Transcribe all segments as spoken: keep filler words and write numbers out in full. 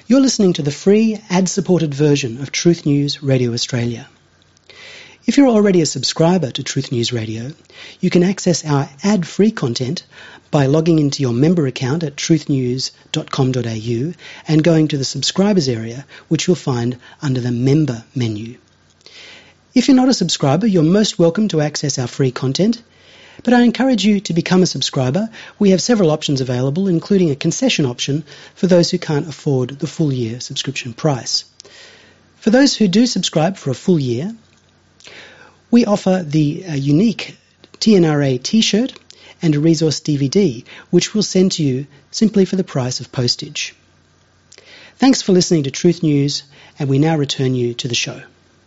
You're listening to the free, ad-supported version of Truth News Radio Australia. If you're already a subscriber to Truth News Radio, you can access our ad-free content by logging into your member account at truth news dot com dot a u and going to the subscribers area, which you'll find under the member menu. If you're not a subscriber, you're most welcome to access our free content, but I encourage you to become a subscriber. We have several options available, including a concession option for those who can't afford the full year subscription price. For those who do subscribe for a full year, we offer the uh, unique T N R A t-shirt and a resource D V D, which we'll send to you simply for the price of postage. Thanks for listening to Truth News, and we now return you to the show.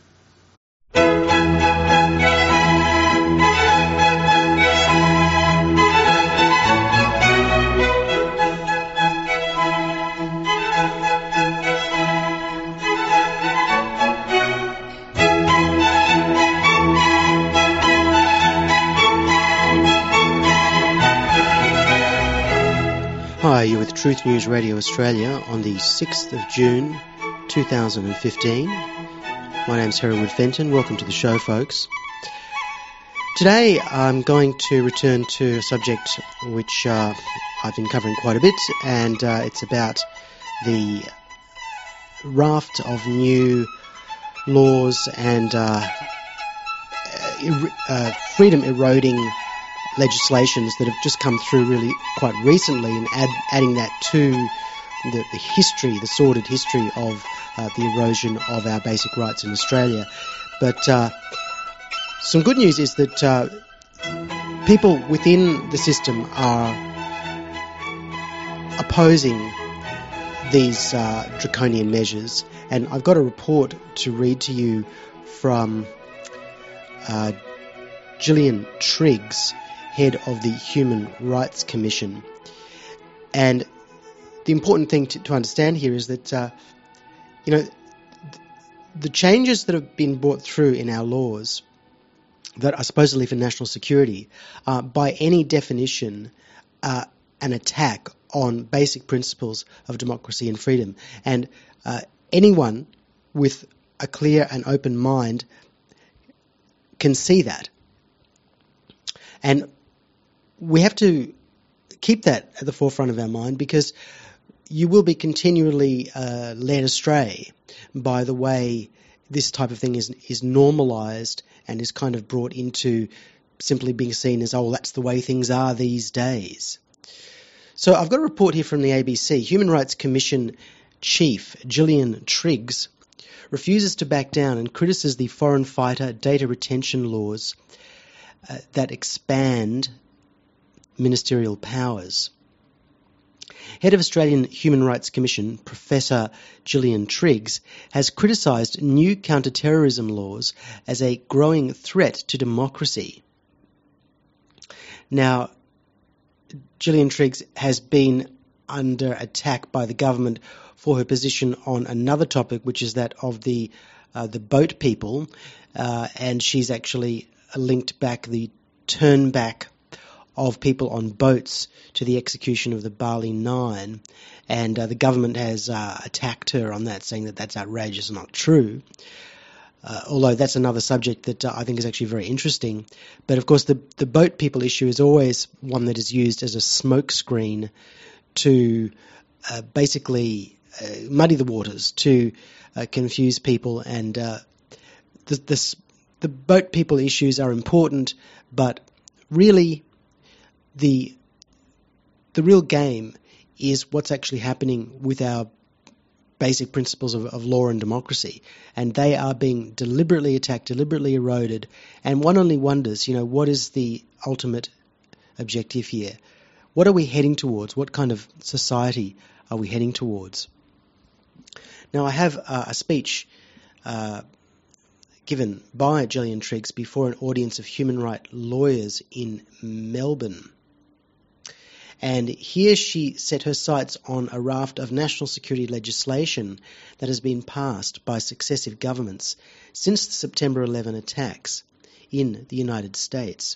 Hi, you're with Truth News Radio Australia on the sixth of June two thousand fifteen. My name's Hereward Fenton. Welcome to the show, folks. Today I'm going to return to a subject which uh, I've been covering quite a bit, and uh, it's about the raft of new laws and uh, er- uh, freedom-eroding legislations that have just come through really quite recently, and add, adding that to the, the history, the sordid history of uh, the erosion of our basic rights in Australia. But uh, some good news is that uh, people within the system are opposing these uh, draconian measures, and I've got a report to read to you from uh, Gillian Triggs, head of the Human Rights Commission. And the important thing to, to understand here is that, uh, you know, th- the changes that have been brought through in our laws that are supposedly for national security are, by any definition, uh, an attack on basic principles of democracy and freedom. And uh, anyone with a clear and open mind can see that. And we have to keep that at the forefront of our mind, because you will be continually uh, led astray by the way this type of thing is is normalised and is kind of brought into simply being seen as, oh, that's the way things are these days. So I've got a report here from the A B C. Human Rights Commission Chief Gillian Triggs refuses to back down and criticises the foreign fighter data retention laws uh, that expand ministerial powers. Head of Australian Human Rights Commission, Professor Gillian Triggs, has criticised new counter-terrorism laws as a growing threat to democracy. Now, Gillian Triggs has been under attack by the government for her position on another topic, which is that of the uh, the boat people, uh, and she's actually linked back the turn back of people on boats to the execution of the Bali Nine, and uh, the government has uh, attacked her on that, saying that that's outrageous and not true. Uh, although that's another subject that uh, I think is actually very interesting. But of course the, the boat people issue is always one that is used as a smokescreen to uh, basically uh, muddy the waters, to uh, confuse people, and uh, the, this, the boat people issues are important, but really The the real game is what's actually happening with our basic principles of, of law and democracy, and they are being deliberately attacked, deliberately eroded, and one only wonders, you know, what is the ultimate objective here? What are we heading towards? What kind of society are we heading towards? Now, I have uh, a speech uh, given by Gillian Triggs before an audience of human rights lawyers in Melbourne. And here she set her sights on a raft of national security legislation that has been passed by successive governments since the September eleventh attacks in the United States.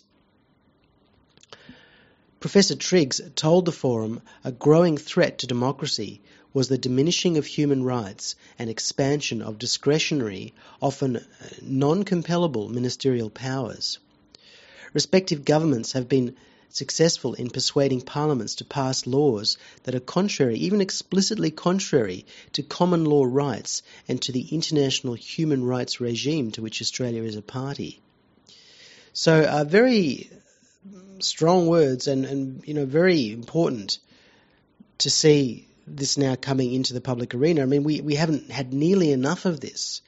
Professor Triggs told the forum a growing threat to democracy was the diminishing of human rights and expansion of discretionary, often non-compellable ministerial powers. Respective governments have been successful in persuading parliaments to pass laws that are contrary, even explicitly contrary, to common law rights and to the international human rights regime to which Australia is a party. So, uh, very strong words and, and, you know, very important to see this now coming into the public arena. I mean, we, we haven't had nearly enough of this.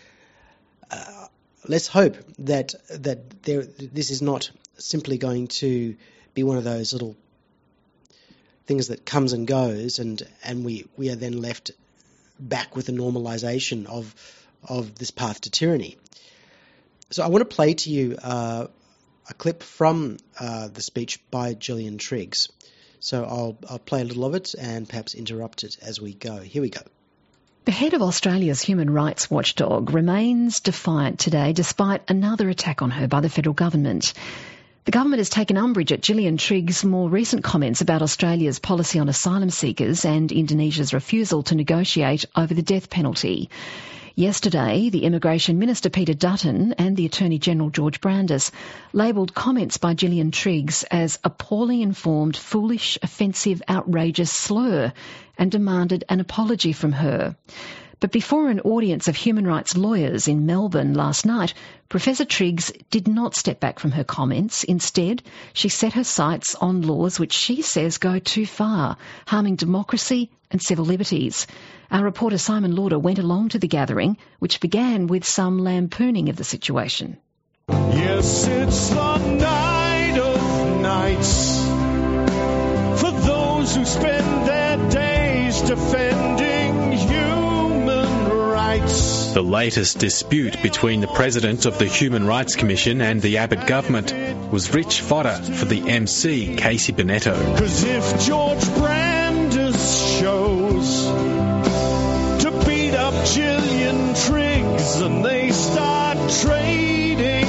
Uh, let's hope that that there, this is not simply going to be one of those little things that comes and goes, and, and we, we are then left back with a normalisation of of this path to tyranny. So I want to play to you uh, a clip from uh, the speech by Gillian Triggs. So I'll, I'll play a little of it and perhaps interrupt it as we go. Here we go. The head of Australia's human rights watchdog remains defiant today despite another attack on her by the federal government. The government has taken umbrage at Gillian Triggs' more recent comments about Australia's policy on asylum seekers and Indonesia's refusal to negotiate over the death penalty. Yesterday, the Immigration Minister Peter Dutton and the Attorney-General George Brandis labelled comments by Gillian Triggs as a poorly informed, foolish, offensive, outrageous slur and demanded an apology from her. But before an audience of human rights lawyers in Melbourne last night, Professor Triggs did not step back from her comments. Instead, she set her sights on laws which she says go too far, harming democracy and civil liberties. Our reporter Simon Lauder went along to the gathering, which began with some lampooning of the situation. Yes, it's the night of nights for those who spend their days defending human rights. The latest dispute between the President of the Human Rights Commission and the Abbott government was rich fodder for the M C, Casey Bonetto. 'Cause if George Brandis shows to beat up Gillian Triggs and they start trading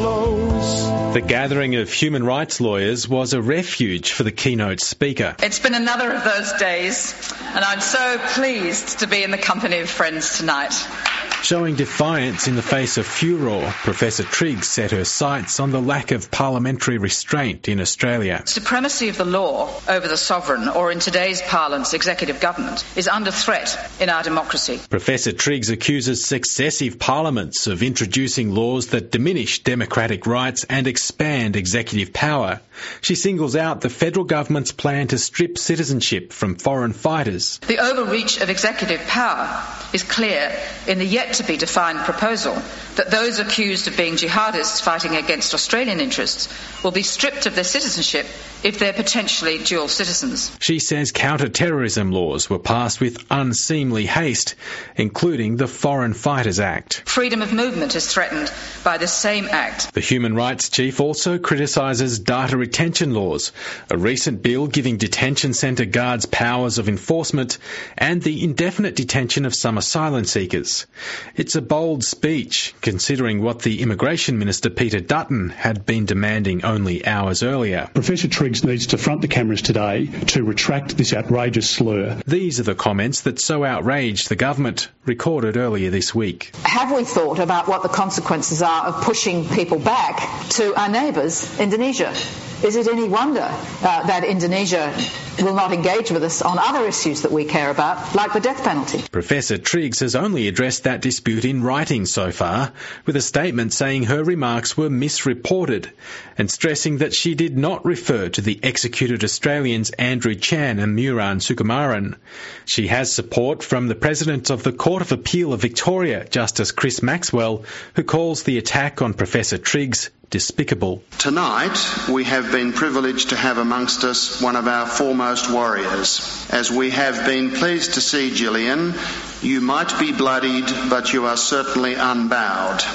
blows. The gathering of human rights lawyers was a refuge for the keynote speaker. It's been another of those days, and I'm so pleased to be in the company of friends tonight. Showing defiance in the face of furor, Professor Triggs set her sights on the lack of parliamentary restraint in Australia. Supremacy of the law over the sovereign, or in today's parlance, executive government, is under threat in our democracy. Professor Triggs accuses successive parliaments of introducing laws that diminish democratic rights and expand executive power. She singles out the federal government's plan to strip citizenship from foreign fighters. The overreach of executive power is clear in the yet-to-be-defined proposal that those accused of being jihadists fighting against Australian interests will be stripped of their citizenship if they're potentially dual citizens. She says counter-terrorism laws were passed with unseemly haste, including the Foreign Fighters Act. Freedom of movement is threatened by the same act. The Human Rights Chief also criticises data retention laws, a recent bill giving detention centre guards powers of enforcement, and the indefinite detention of some asylum seekers. It's a bold speech, considering what the Immigration Minister Peter Dutton had been demanding only hours earlier. Professor Triggs needs to front the cameras today to retract this outrageous slur. These are the comments that so outraged the government, recorded earlier this week. Have we thought about what the consequences are of pushing people back to our neighbours, Indonesia? Is it any wonder uh, that Indonesia will not engage with us on other issues that we care about, like the death penalty? Professor Triggs has only addressed that dispute in writing so far, with a statement saying her remarks were misreported and stressing that she did not refer to the executed Australians Andrew Chan and Muran Sukumaran. She has support from the President of the Court of Appeal of Victoria, Justice Chris Maxwell, who calls the attack on Professor Triggs despicable. Tonight, we have been privileged to have amongst us one of our foremost warriors. As we have been pleased to see, Gillian, you might be bloodied, but you are certainly unbowed.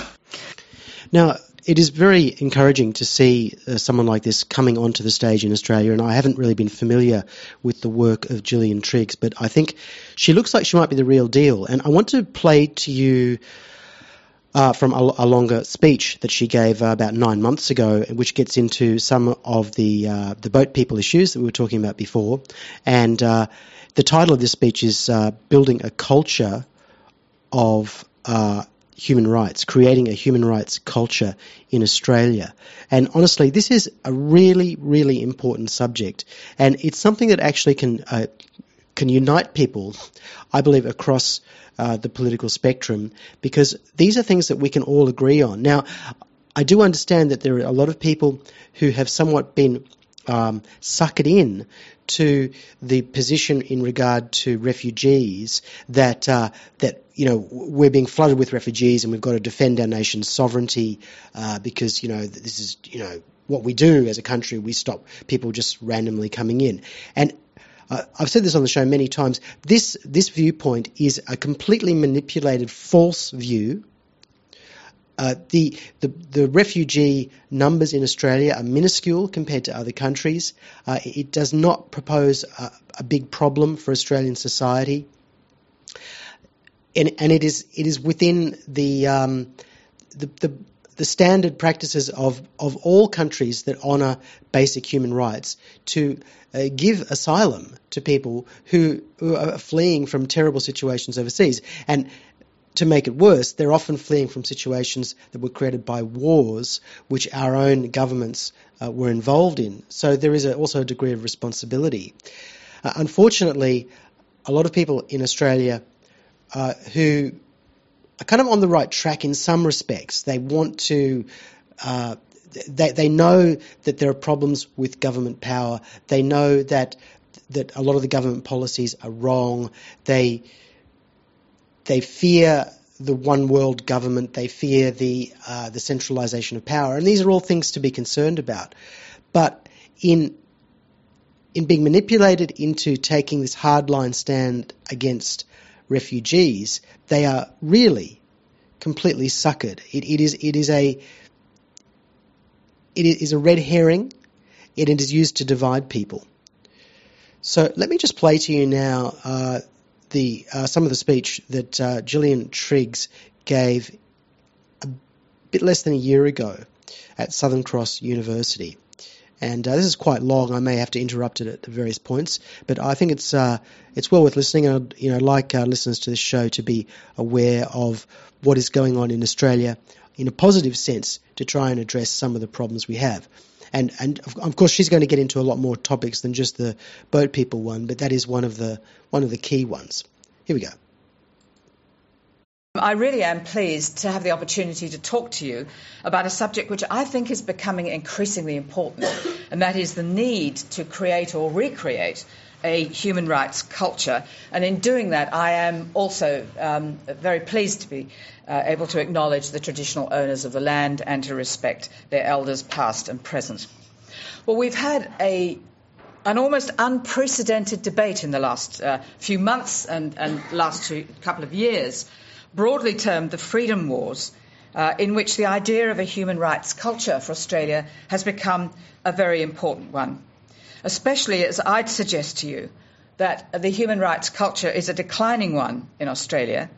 Now, it is very encouraging to see uh, someone like this coming onto the stage in Australia, and I haven't really been familiar with the work of Gillian Triggs, but I think she looks like she might be the real deal. And I want to play to you Uh, from a, a longer speech that she gave uh, about nine months ago, which gets into some of the uh, the boat people issues that we were talking about before, and uh, the title of this speech is uh, Building a Culture of uh, Human Rights, Creating a Human Rights Culture in Australia. And honestly, this is a really, really important subject. And it's something that actually can uh, can unite people, I believe, across uh, the political spectrum, because these are things that we can all agree on. Now, I do understand that there are a lot of people who have somewhat been um, suckered in to the position in regard to refugees that uh, that you know we're being flooded with refugees and we've got to defend our nation's sovereignty uh, because you know this is you know what we do as a country. We stop people just randomly coming in. And uh, I've said this on the show many times. This this viewpoint is a completely manipulated, false view. Uh, the, the the refugee numbers in Australia are minuscule compared to other countries. Uh, it does not propose a, a big problem for Australian society, and and it is it is within the um, the, the the standard practices of of all countries that honour basic human rights to uh, give asylum to people who, who are fleeing from terrible situations overseas. And to make it worse, they're often fleeing from situations that were created by wars which our own governments uh, were involved in. So there is a, also a degree of responsibility. Uh, unfortunately, a lot of people in Australia uh, who are kind of on the right track in some respects, they want to... Uh, they, they know that there are problems with government power. They know that that a lot of the government policies are wrong. They... They fear the one world government. They fear the uh, the centralisation of power, and these are all things to be concerned about. But in in being manipulated into taking this hardline stand against refugees, they are really completely suckered. It, it is it is a it is a red herring, and it is used to divide people. So let me just play to you now. Uh, The, uh, some of the speech that uh, Gillian Triggs gave a bit less than a year ago at Southern Cross University. And uh, this is quite long. I may have to interrupt it at various points, but I think it's uh, it's well worth listening. And I'd you know, like uh, listeners to this show to be aware of what is going on in Australia in a positive sense to try and address some of the problems we have. And, and of course, she's going to get into a lot more topics than just the boat people one, but that is one of the one of the key ones. Here we go. I really am pleased to have the opportunity to talk to you about a subject which I think is becoming increasingly important, and that is the need to create or recreate a human rights culture. And in doing that, I am also um, very pleased to be uh, able to acknowledge the traditional owners of the land and to respect their elders past and present. Well, we've had a an almost unprecedented debate in the last uh, few months and, and last two, couple of years, broadly termed the Freedom Wars, uh, in which the idea of a human rights culture for Australia has become a very important one, especially as I'd suggest to you that the human rights culture is a declining one in Australia,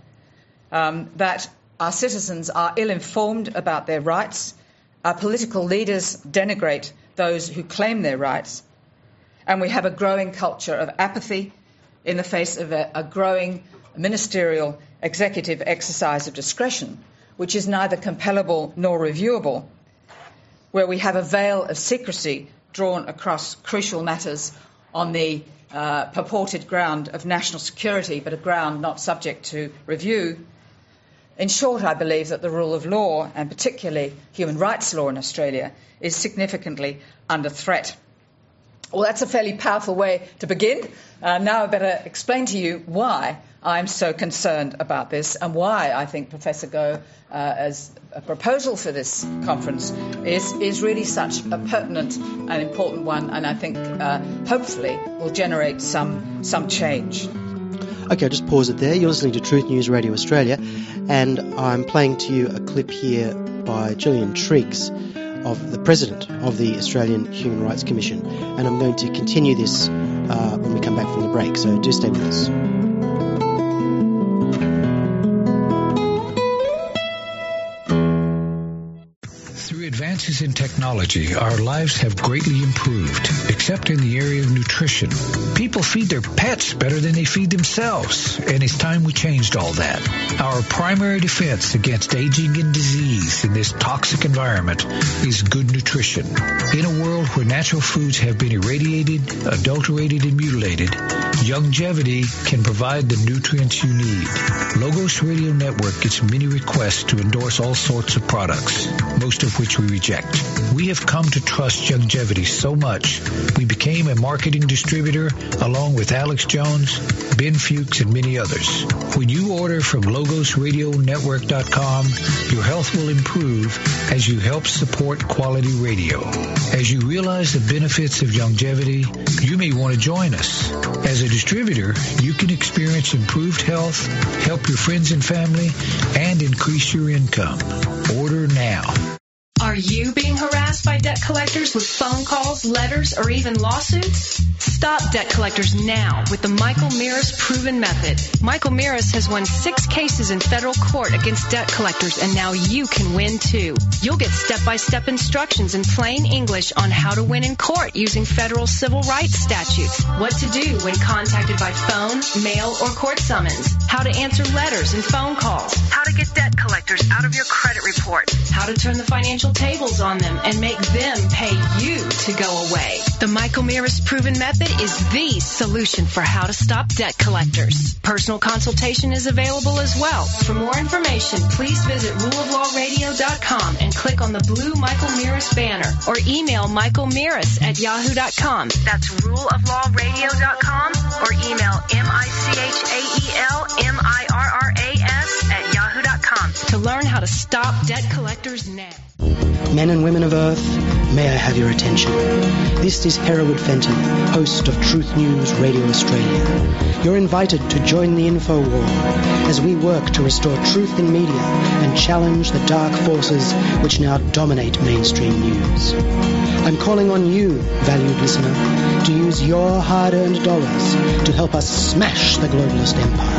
um, that our citizens are ill-informed about their rights, our political leaders denigrate those who claim their rights, and we have a growing culture of apathy in the face of a, a growing ministerial executive exercise of discretion, which is neither compellable nor reviewable, where we have a veil of secrecy drawn across crucial matters on the uh, purported ground of national security, but a ground not subject to review. In short, I believe that the rule of law, and particularly human rights law in Australia, is significantly under threat. Well, that's a fairly powerful way to begin. Uh, now I better explain to you why I'm so concerned about this and why I think Professor Goh, uh, as a proposal for this conference, is, is really such a pertinent and important one, and I think uh, hopefully will generate some some change. Okay, I'll just pause it there. You're listening to Truth News Radio Australia, and I'm playing to you a clip here by Gillian Triggs, of the President of the Australian Human Rights Commission, and I'm going to continue this uh, when we come back from the break, so do stay with us. Through advanced advances in technology, our lives have greatly improved, except in the area of nutrition. People feed their pets better than they feed themselves, and it's time we changed all that. Our primary defense against aging and disease in this toxic environment is good nutrition. In a world where natural foods have been irradiated, adulterated, and mutilated, Youngevity can provide the nutrients you need. Logos Radio Network gets many requests to endorse all sorts of products, most of which we reject. We have come to trust Youngevity so much, we became a marketing distributor along with Alex Jones, Ben Fuchs, and many others. When you order from logos radio network dot com, your health will improve as you help support quality radio. As you realize the benefits of Youngevity, you may want to join us. As a distributor, you can experience improved health, help your friends and family, and increase your income. Order now. Are you being harassed by debt collectors with phone calls, letters, or even lawsuits? Stop debt collectors now with the Michael Mirris Proven Method. Michael Mirris has won six cases in federal court against debt collectors, and now you can win too. You'll get step-by-step instructions in plain English on how to win in court using federal civil rights statutes, what to do when contacted by phone, mail, or court summons, how to answer letters and phone calls, how to get debt collectors out of your credit report, how to turn the financial tables on them and make them pay you to go away. The Michael Mirris Proven Method is the solution for how to stop debt collectors. Personal consultation is available as well. For more information, please visit rule of law radio dot com and click on the blue Michael Mirris banner, or email michael mirris at yahoo dot com. That's rule of law radio dot com, or email M I C H A E L M I R R A S at yahoo dot com to learn how to stop debt collectors now. Men and women of Earth, may I have your attention. This is Hereward Fenton, host of Truth News Radio Australia. You're invited to join the info war as we work to restore truth in media and challenge the dark forces which now dominate mainstream news. I'm calling on you, valued listener, to use your hard-earned dollars to help us smash the globalist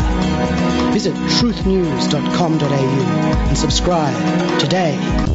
empire. Visit truth news dot com dot a u and subscribe today.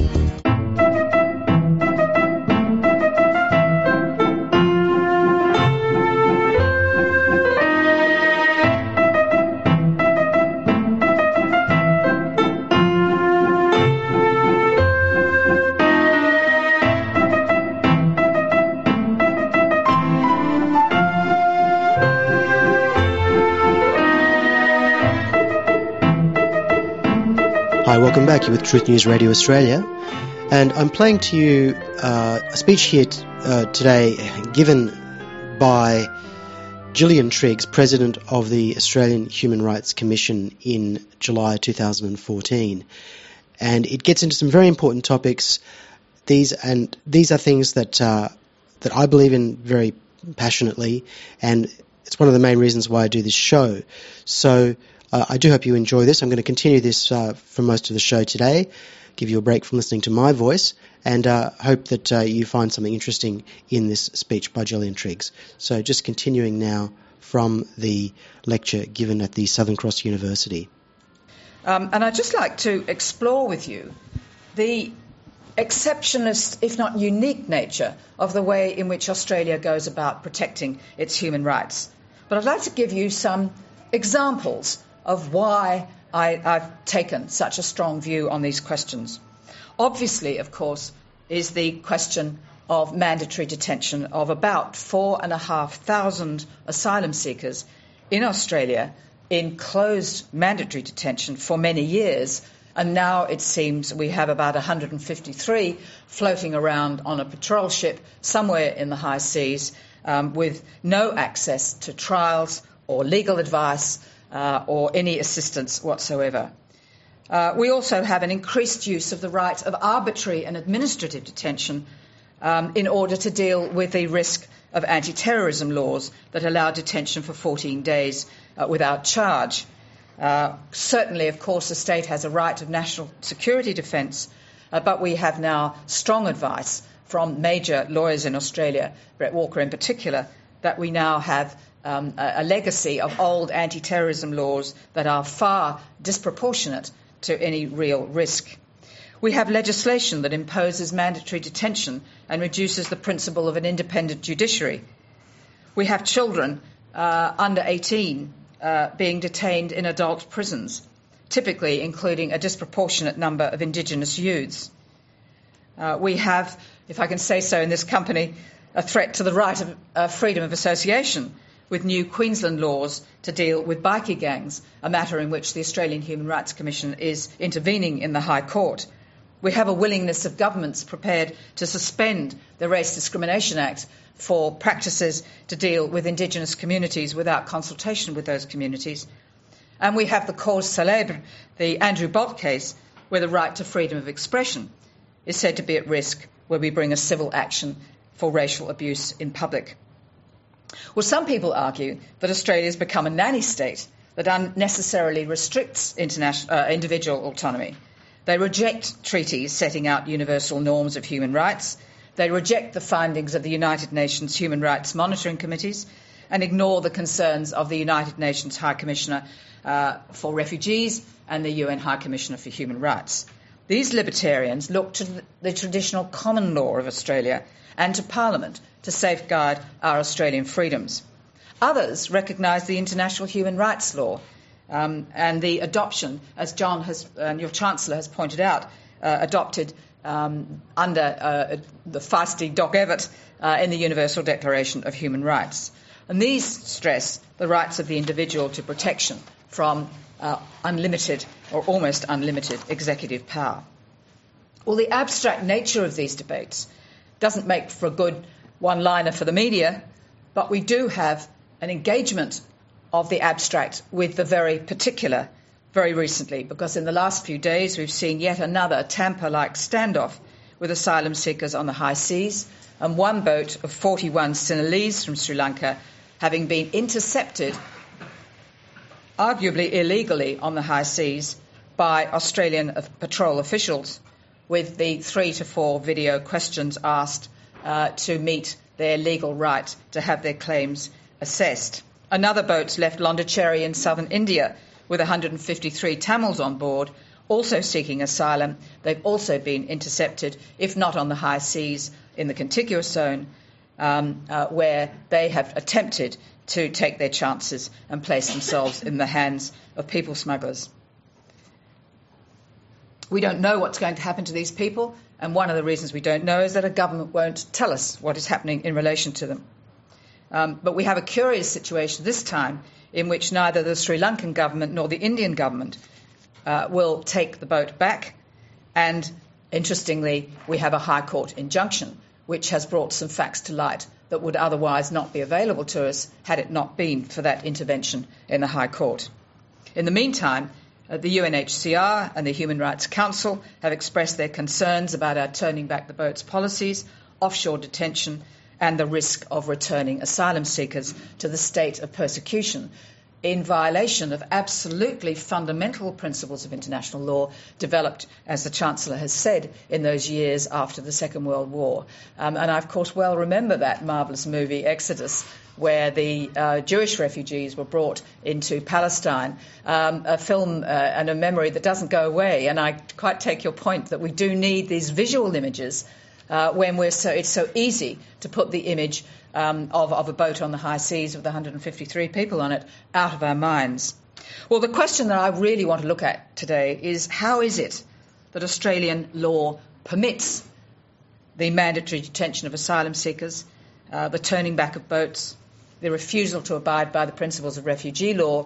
Hi, welcome back. You're with Truth News Radio Australia, and I'm playing to you uh, a speech here t- uh, today given by Gillian Triggs, President of the Australian Human Rights Commission, in July two thousand fourteen, and it gets into some very important topics. These and these are things that uh, that I believe in very passionately, and it's one of the main reasons why I do this show. So. Uh, I do hope you enjoy this. I'm going to continue this uh, for most of the show today, give you a break from listening to my voice, and uh, hope that uh, you find something interesting in this speech by Gillian Triggs. So just continuing now from the lecture given at the Southern Cross University. Um, and I'd just like to explore with you the exceptionalist, if not unique, nature of the way in which Australia goes about protecting its human rights. But I'd like to give you some examples of why I, I've taken such a strong view on these questions. Obviously, of course, is the question of mandatory detention of about four and a half thousand asylum seekers in Australia in closed mandatory detention for many years. And now it seems we have about one hundred fifty-three floating around on a patrol ship somewhere in the high seas um, with no access to trials or legal advice uh, or any assistance whatsoever. Uh, we also have an increased use of the right of arbitrary and administrative detention um, in order to deal with the risk of anti-terrorism laws that allow detention for fourteen days uh, without charge. Uh, certainly, of course, the state has a right of national security defence, uh, but we have now strong advice from major lawyers in Australia, Brett Walker in particular, that we now have Um, a, a legacy of old anti-terrorism laws that are far disproportionate to any real risk. We have legislation that imposes mandatory detention and reduces the principle of an independent judiciary. We have children uh, under eighteen uh, being detained in adult prisons, typically including a disproportionate number of Indigenous youths. Uh, we have, if I can say so in this company, a threat to the right of uh, freedom of association, with new Queensland laws to deal with bikie gangs, a matter in which the Australian Human Rights Commission is intervening in the High Court. We have a willingness of governments prepared to suspend the Race Discrimination Act for practices to deal with Indigenous communities without consultation with those communities. And we have the cause célèbre, the Andrew Bolt case, where the right to freedom of expression is said to be at risk where we bring a civil action for racial abuse in public. Well, some people argue that Australia has become a nanny state that unnecessarily restricts international, uh, individual autonomy. They reject treaties setting out universal norms of human rights. They reject the findings of the United Nations Human Rights Monitoring Committees and ignore the concerns of the United Nations High Commissioner uh, for Refugees and the U N High Commissioner for Human Rights. These libertarians look to the traditional common law of Australia and to Parliament to safeguard our Australian freedoms. Others recognise the international human rights law um, and the adoption, as John has, and your Chancellor has pointed out, uh, adopted um, under uh, the feisty Doc Evatt uh, in the Universal Declaration of Human Rights. And these stress the rights of the individual to protection from uh, unlimited or almost unlimited executive power. Well, the abstract nature of these debates doesn't make for a good one-liner for the media, but we do have an engagement of the abstract with the very particular very recently, because in the last few days we've seen yet another Tampa-like standoff with asylum seekers on the high seas, and one boat of forty-one Sinhalese from Sri Lanka having been intercepted, arguably illegally on the high seas, by Australian patrol officials, with the three to four video questions asked uh, to meet their legal right to have their claims assessed. Another boat left Londicherry in southern India with one hundred fifty-three Tamils on board, also seeking asylum. They've also been intercepted, if not on the high seas, in the contiguous zone, um, uh, where they have attempted to take their chances and place themselves in the hands of people smugglers. We don't know what's going to happen to these people, and one of the reasons we don't know is that a government won't tell us what is happening in relation to them. Um, but we have a curious situation this time in which neither the Sri Lankan government nor the Indian government uh, will take the boat back, and interestingly we have a High Court injunction which has brought some facts to light that would otherwise not be available to us had it not been for that intervention in the High Court. In the meantime, uh, the U N H C R and the Human Rights Council have expressed their concerns about our turning back the boat's policies, offshore detention and the risk of returning asylum seekers to the state of persecution, in violation of absolutely fundamental principles of international law developed, as the Chancellor has said, in those years after the Second World War. Um, and I, of course, well remember that marvellous movie, Exodus, where the uh, Jewish refugees were brought into Palestine, um, a film uh, and a memory that doesn't go away. And I quite take your point that we do need these visual images Uh, when we're so, it's so easy to put the image um, of, of a boat on the high seas with one hundred fifty-three people on it out of our minds. Well, the question that I really want to look at today is how is it that Australian law permits the mandatory detention of asylum seekers, uh, the turning back of boats, the refusal to abide by the principles of refugee law,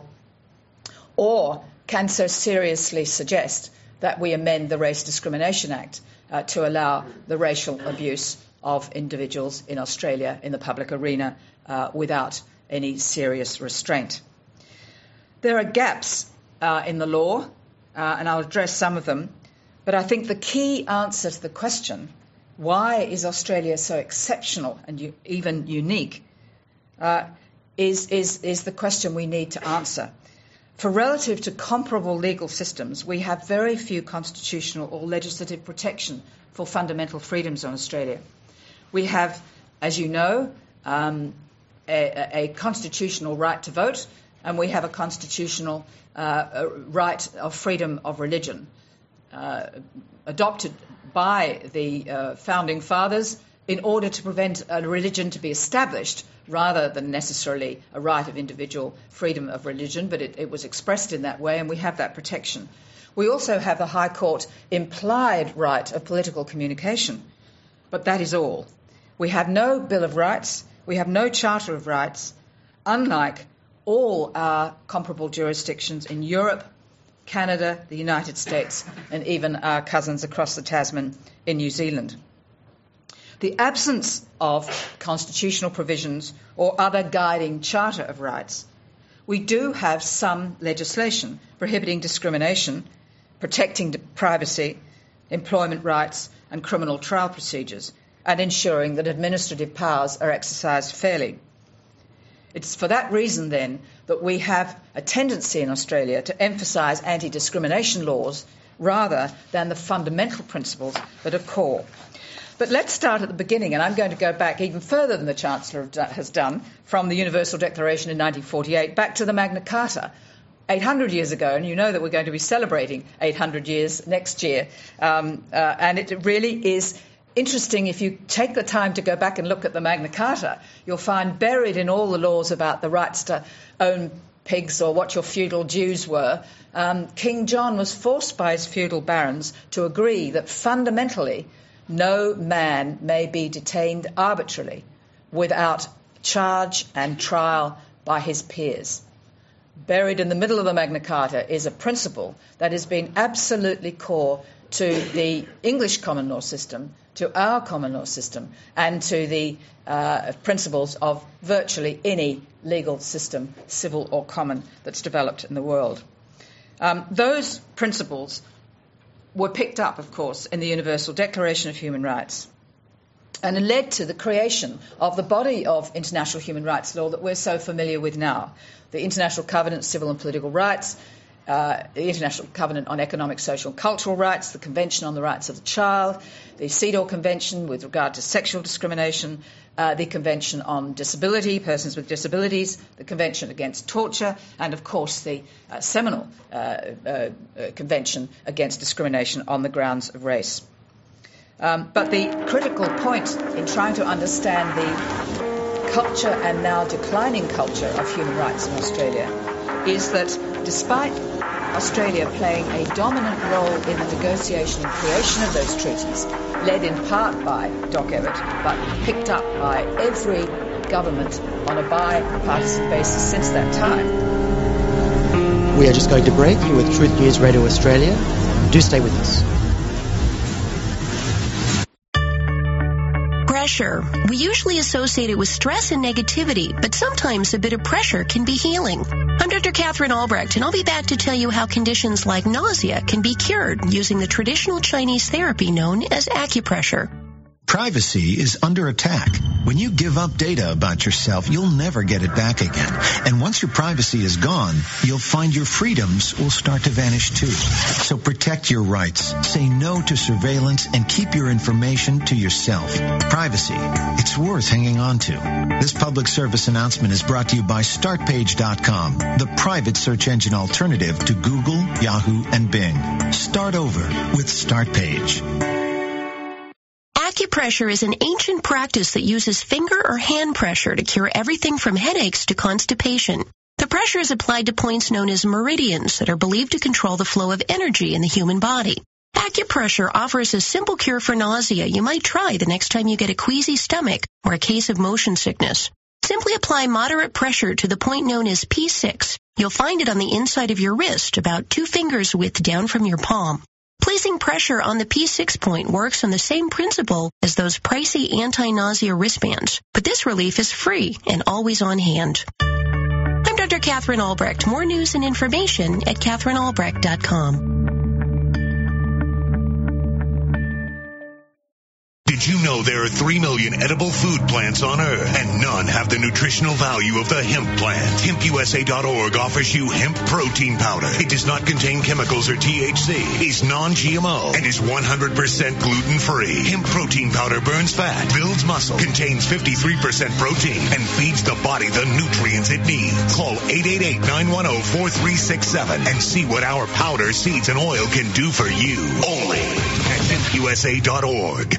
or can so seriously suggest that we amend the Race Discrimination Act Uh, to allow the racial abuse of individuals in Australia in the public arena uh, without any serious restraint. There are gaps uh, in the law, uh, and I'll address some of them, but I think the key answer to the question, why is Australia so exceptional and u- even unique, uh, is, is, is the question we need to answer. For relative to comparable legal systems, we have very few constitutional or legislative protection for fundamental freedoms in Australia. We have, as you know, um, a, a constitutional right to vote, and we have a constitutional uh, a right of freedom of religion. uh, adopted by the uh, founding fathers in order to prevent a religion to be established rather than necessarily a right of individual freedom of religion, but it, it was expressed in that way, and we have that protection. We also have the High Court implied right of political communication, but that is all. We have no Bill of Rights, we have no Charter of Rights, unlike all our comparable jurisdictions in Europe, Canada, the United States, and even our cousins across the Tasman in New Zealand. The absence of constitutional provisions or other guiding Charter of Rights, we do have some legislation prohibiting discrimination, protecting privacy, employment rights and criminal trial procedures, and ensuring that administrative powers are exercised fairly. It's for that reason, then, that we have a tendency in Australia to emphasise anti-discrimination laws rather than the fundamental principles that are core. But let's start at the beginning, and I'm going to go back even further than the Chancellor has done, from the Universal Declaration in nineteen forty-eight back to the Magna Carta, eight hundred years ago, and you know that we're going to be celebrating eight hundred years next year. Um, uh, and it really is interesting. If you take the time to go back and look at the Magna Carta, you'll find buried in all the laws about the rights to own pigs or what your feudal dues were, um, King John was forced by his feudal barons to agree that fundamentally no man may be detained arbitrarily without charge and trial by his peers. Buried in the middle of the Magna Carta is a principle that has been absolutely core to the English common law system, to our common law system, and to the uh, principles of virtually any legal system, civil or common, that's developed in the world. Um, those principles were picked up, of course, in the Universal Declaration of Human Rights and led to the creation of the body of international human rights law that we're so familiar with now. The International Covenant on Civil and Political Rights, uh, the International Covenant on Economic, Social and Cultural Rights, the Convention on the Rights of the Child, the CEDAW Convention with regard to sexual discrimination, uh, the Convention on Disability, Persons with Disabilities, the Convention Against Torture, and, of course, the uh, seminal uh, uh, uh, Convention Against Discrimination on the Grounds of Race. Um, but the critical point in trying to understand the culture and now declining culture of human rights in Australia is that despite Australia playing a dominant role in the negotiation and creation of those treaties, led in part by Doc Evatt, but picked up by every government on a bipartisan basis since that time. We are just going to break. You're with Truth News Radio Australia. Do stay with us. Pressure. We usually associate it with stress and negativity, but sometimes a bit of pressure can be healing. I'm Doctor Catherine Albrecht, and I'll be back to tell you how conditions like nausea can be cured using the traditional Chinese therapy known as acupressure. Privacy is under attack. When you give up data about yourself, you'll never get it back again. And once your privacy is gone, you'll find your freedoms will start to vanish too. So protect your rights, say no to surveillance, and keep your information to yourself. Privacy, it's worth hanging on to. This public service announcement is brought to you by Start Page dot com, the private search engine alternative to Google, Yahoo, and Bing. Start over with StartPage. Acupressure is an ancient practice that uses finger or hand pressure to cure everything from headaches to constipation. The pressure is applied to points known as meridians that are believed to control the flow of energy in the human body. Acupressure offers a simple cure for nausea you might try the next time you get a queasy stomach or a case of motion sickness. Simply apply moderate pressure to the point known as P six. You'll find it on the inside of your wrist, about two fingers width down from your palm. Placing pressure on the P six point works on the same principle as those pricey anti-nausea wristbands, but this relief is free and always on hand. I'm Doctor Catherine Albrecht. More news and information at Catherine Albrecht dot com. Did Did you know there are three million edible food plants on Earth, and none have the nutritional value of the hemp plant? hemp u s a dot org offers you hemp protein powder. It does not contain chemicals or T H C, is non-G M O, and is one hundred percent gluten-free. Hemp protein powder burns fat, builds muscle, contains fifty-three percent protein, and feeds the body the nutrients it needs. Call eight eight eight, nine one zero, four three six seven and see what our powder, seeds, and oil can do for you. Only at hemp u s a dot org.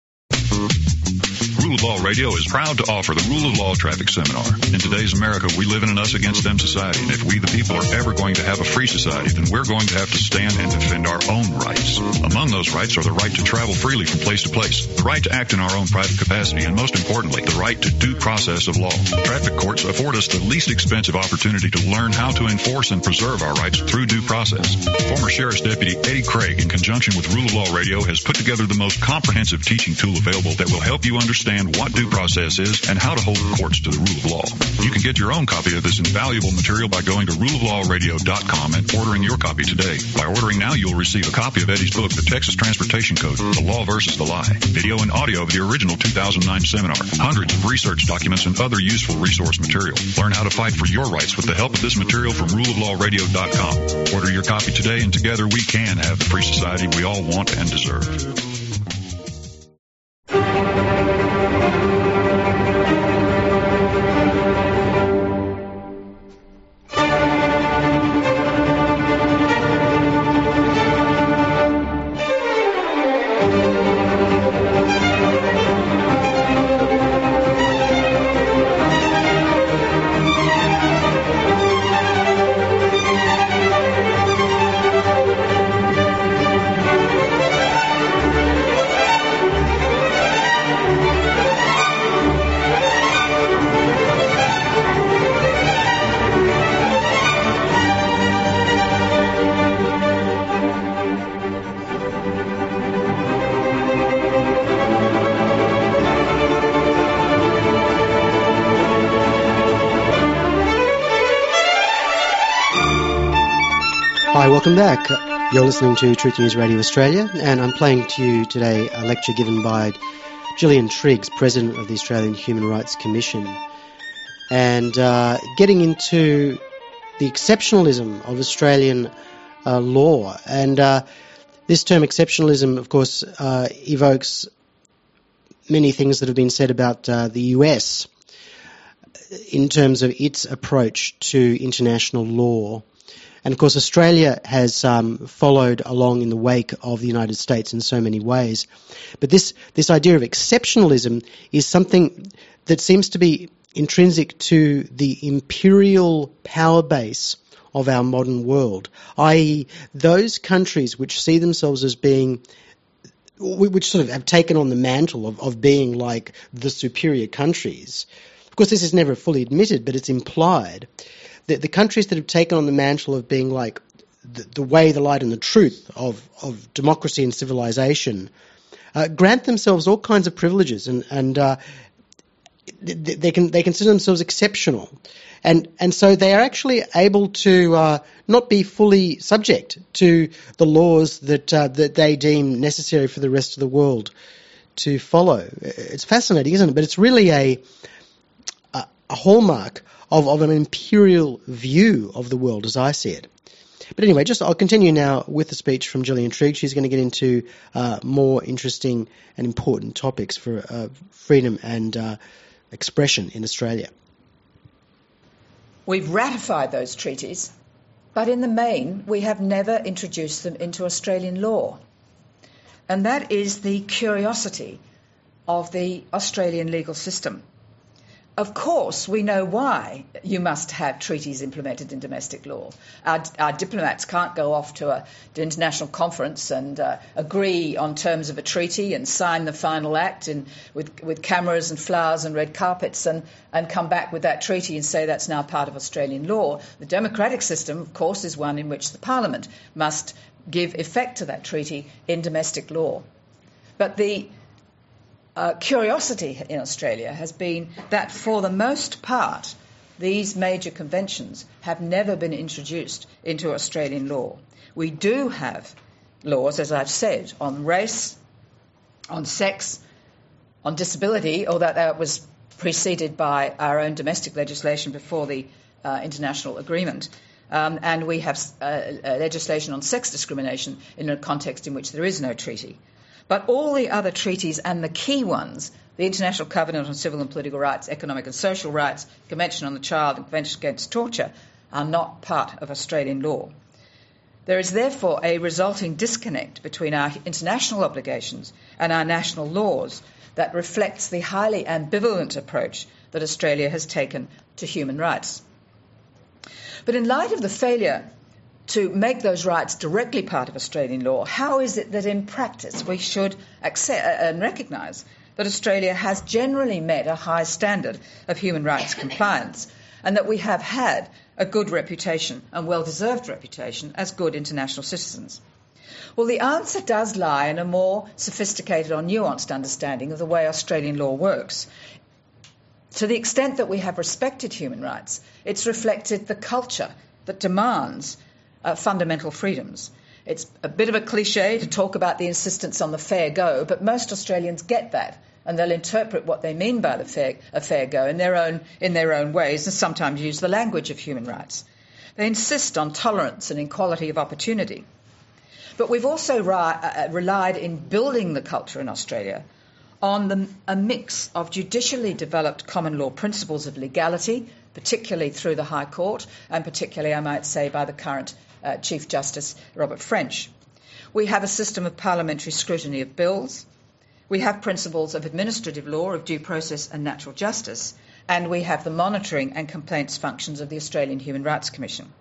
Rule of Law Radio is proud to offer the Rule of Law Traffic Seminar. In today's America, we live in an us against them society, and if we the people are ever going to have a free society, then we're going to have to stand and defend our own rights. Among those rights are the right to travel freely from place to place, the right to act in our own private capacity, and most importantly, the right to due process of law. Traffic courts afford us the least expensive opportunity to learn how to enforce and preserve our rights through due process. Former Sheriff's Deputy Eddie Craig, in conjunction with Rule of Law Radio, has put together the most comprehensive teaching tool available that will help you understand what due process is and how to hold the courts to the rule of law. You can get your own copy of this invaluable material by going to rule of law radio dot com and ordering your copy today. By ordering now, you'll receive a copy of Eddie's book, The Texas Transportation Code, The Law versus the Lie, video and audio of the original two thousand nine seminar, hundreds of research documents, and other useful resource material. Learn how to fight for your rights with the help of this material from rule of law radio dot com. Order your copy today, and together we can have the free society we all want and deserve. Welcome back. You're listening to Truth News Radio Australia, and I'm playing to you today a lecture given by Gillian Triggs, President of the Australian Human Rights Commission, and uh, getting into the exceptionalism of Australian uh, law. And uh, this term exceptionalism, of course, uh, evokes many things that have been said about uh, the U S in terms of its approach to international law. And, of course, Australia has um, followed along in the wake of the United States in so many ways. But this, this idea of exceptionalism is something that seems to be intrinsic to the imperial power base of our modern world, that is those countries which see themselves as being, which sort of have taken on the mantle of, of being like the superior countries. Of course, this is never fully admitted, but it's implied. The, the countries that have taken on the mantle of being like the, the way, the light and the truth of, of democracy and civilization uh, grant themselves all kinds of privileges, and, and uh, they, they can they consider themselves exceptional. And and so they are actually able to uh, not be fully subject to the laws that uh, that they deem necessary for the rest of the world to follow. It's fascinating, isn't it? But it's really a a, a hallmark Of, of an imperial view of the world, as I see it. But anyway, just I'll continue now with the speech from Gillian Triggs. She's going to get into uh, more interesting and important topics for uh, freedom and uh, expression in Australia. We've ratified those treaties, but in the main, we have never introduced them into Australian law. And that is the curiosity of the Australian legal system. Of course, we know why you must have treaties implemented in domestic law. Our, our diplomats can't go off to a, an international conference and uh, agree on terms of a treaty and sign the final act in, with, with cameras and flowers and red carpets and, and come back with that treaty and say that's now part of Australian law. The democratic system, of course, is one in which the Parliament must give effect to that treaty in domestic law. But the Uh, curiosity in Australia has been that for the most part these major conventions have never been introduced into Australian law. We do have laws, as I've said, on race, on sex, On disability, although that was preceded by our own domestic legislation before the uh, international agreement, um, and we have uh, uh, legislation on sex discrimination in a context in which there is no treaty. But all the other treaties and the key ones, the International Covenant on Civil and Political Rights, Economic and Social Rights, Convention on the Child and Convention Against Torture, are not part of Australian law. There is therefore a resulting disconnect between our international obligations and our national laws that reflects the highly ambivalent approach that Australia has taken to human rights. But in light of the failure to make those rights directly part of Australian law, how is it that in practice we should accept and recognise that Australia has generally met a high standard of human rights compliance and that we have had a good reputation and well-deserved reputation as good international citizens? Well, the answer does lie in a more sophisticated or nuanced understanding of the way Australian law works. To the extent that we have respected human rights, it's reflected the culture that demands uh, fundamental freedoms. It's a bit of a cliche to talk about the insistence on the fair go, but most Australians get that, and they'll interpret what they mean by the fair, a fair go in their own in their own ways, and sometimes use the language of human rights. They insist on tolerance and equality of opportunity. But we've also ri- uh, relied in building the culture in Australia on the, a mix of judicially developed common law principles of legality, particularly through the High Court, and particularly, I might say, by the current uh, Chief Justice Robert French. We have a system of parliamentary scrutiny of bills. We have principles of administrative law, of due process and natural justice, and we have the monitoring and complaints functions of the Australian Human Rights Commission.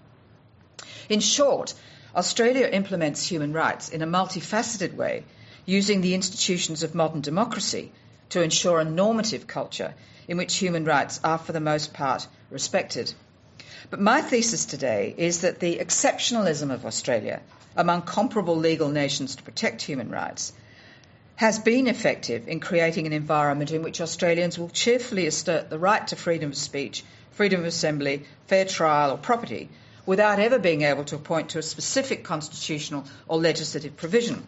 In short, Australia implements human rights in a multifaceted way, using the institutions of modern democracy to ensure a normative culture in which human rights are, for the most part, respected. But my thesis today is that the exceptionalism of Australia among comparable legal nations to protect human rights has been effective in creating an environment in which Australians will cheerfully assert the right to freedom of speech, freedom of assembly, fair trial or property, without ever being able to point to a specific constitutional or legislative provision.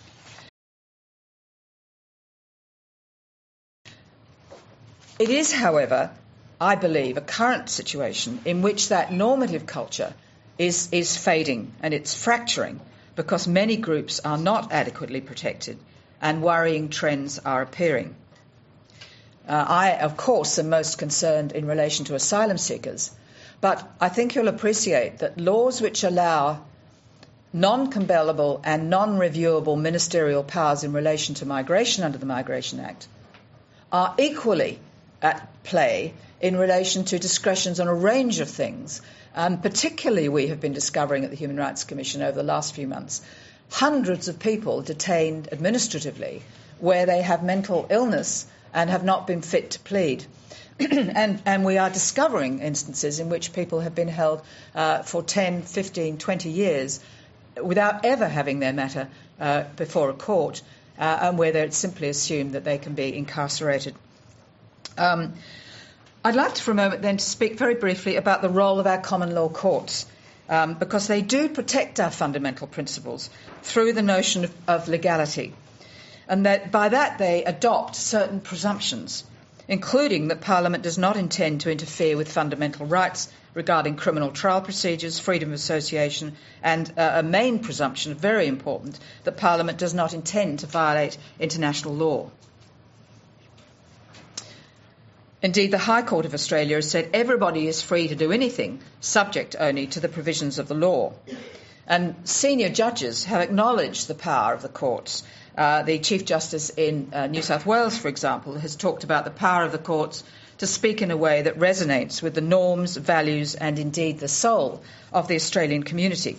It is, however, I believe, a current situation in which that normative culture is, is fading and it's fracturing because many groups are not adequately protected and worrying trends are appearing. Uh, I, of course, am most concerned in relation to asylum seekers, but I think you'll appreciate that laws which allow non-compellable and non-reviewable ministerial powers in relation to migration under the Migration Act are equally at play in relation to discretions on a range of things. Um, particularly, we have been discovering at the Human Rights Commission over the last few months hundreds of people detained administratively where they have mental illness and have not been fit to plead. and, and we are discovering instances in which people have been held uh, for ten, fifteen, twenty years without ever having their matter uh, before a court, uh, and where it's simply assumed that they can be incarcerated. Um, I'd like to, for a moment, then, to speak very briefly about the role of our common law courts, um, because they do protect our fundamental principles through the notion of, of legality, and that by that they adopt certain presumptions, including that Parliament does not intend to interfere with fundamental rights regarding criminal trial procedures, freedom of association, and uh, a main presumption, very important, that Parliament does not intend to violate international law. Indeed, the High Court of Australia has said everybody is free to do anything, subject only to the provisions of the law. And senior judges have acknowledged the power of the courts. Uh, the Chief Justice in uh, New South Wales, for example, has talked about the power of the courts to speak in a way that resonates with the norms, values and indeed the soul of the Australian community.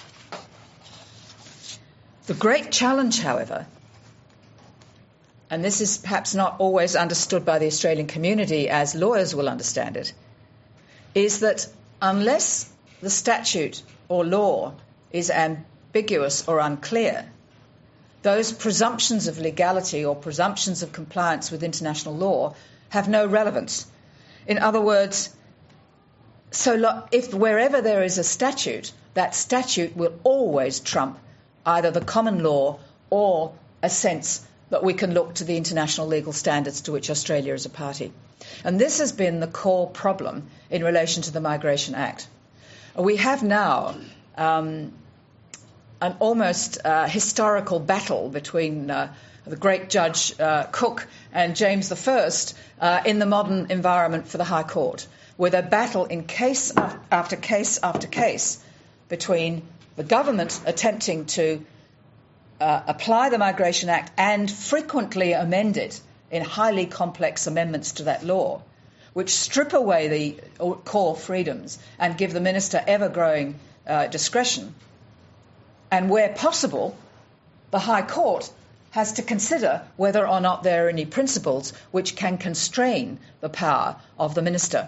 The great challenge, however, and this is perhaps not always understood by the Australian community as lawyers will understand it, is that unless the statute or law is ambiguous or unclear, those presumptions of legality or presumptions of compliance with international law have no relevance. In other words, so lo- if wherever there is a statute, that statute will always trump either the common law or a sense that we can look to the international legal standards to which Australia is a party. And this has been the core problem in relation to the Migration Act. We have now um, an almost uh, historical battle between uh, the great Judge uh, Cook and James the First uh, in the modern environment for the High Court, with a battle in case after case after case between the government attempting to uh, apply the Migration Act and frequently amend it in highly complex amendments to that law, which strip away the core freedoms and give the minister ever-growing uh, discretion. And where possible, the High Court has to consider whether or not there are any principles which can constrain the power of the minister.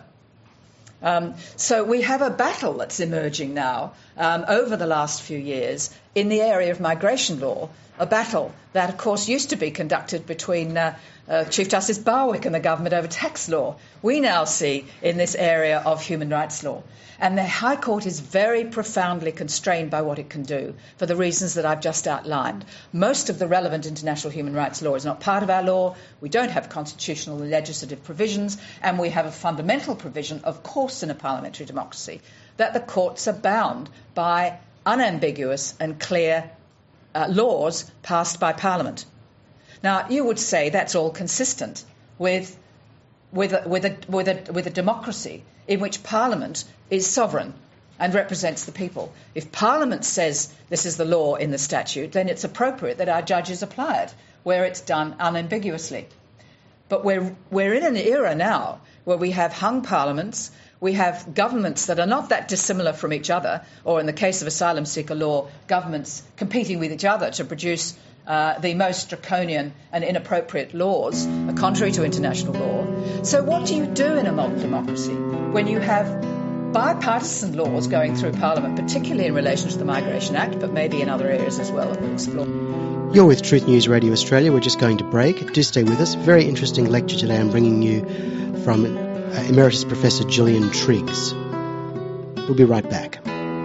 Um, so we have a battle that's emerging now um, over the last few years in the area of migration law, a battle that, of course, used to be conducted between uh, uh, Chief Justice Barwick and the government over tax law. We now see in this area of human rights law. And the High Court is very profoundly constrained by what it can do for the reasons that I've just outlined. Most of the relevant international human rights law is not part of our law. We don't have constitutional and legislative provisions, and we have a fundamental provision, of course, in a parliamentary democracy, that the courts are bound by unambiguous and clear uh, laws passed by Parliament. Now, you would say that's all consistent with, with, a, with, a, with, a, with a democracy in which Parliament is sovereign and represents the people. If Parliament says this is the law in the statute, then it's appropriate that our judges apply it where it's done unambiguously. But we're, we're in an era now where we have hung parliaments, we have governments that are not that dissimilar from each other, or in the case of asylum seeker law, governments competing with each other to produce uh, the most draconian and inappropriate laws, contrary to international law. So what do you do in a modern democracy when you have bipartisan laws going through Parliament, particularly in relation to the Migration Act, but maybe in other areas as well that we'll explore? You're with Truth News Radio Australia. We're just going to break. Do stay with us. Very interesting lecture today I'm bringing you from uh, Emeritus Professor Gillian Triggs. We'll be right back.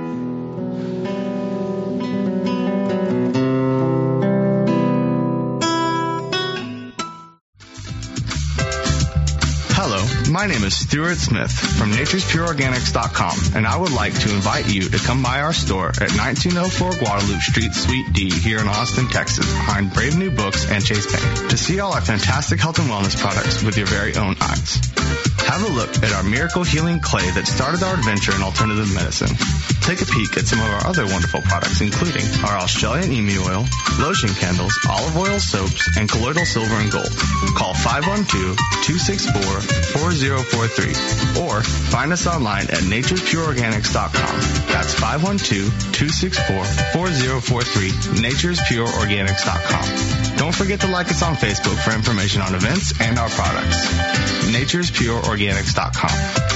My name is Stuart Smith from Natures Pure Organics dot com, and I would like to invite you to come by our store at nineteen oh four Guadalupe Street, Suite D, here in Austin, Texas, behind Brave New Books and Chase Bank, to see all our fantastic health and wellness products with your very own eyes. Have a look at our miracle healing clay that started our adventure in alternative medicine. Take a peek at some of our other wonderful products, including our Australian emu oil, lotion candles, olive oil soaps, and colloidal silver and gold. Call five one two, two six four, four zero four three or find us online at Natures Pure Organics dot com. That's five one two, two six four, four zero four three, Natures Pure Organics dot com. Don't forget to like us on Facebook for information on events and our products. Natures Pure Organics dot com.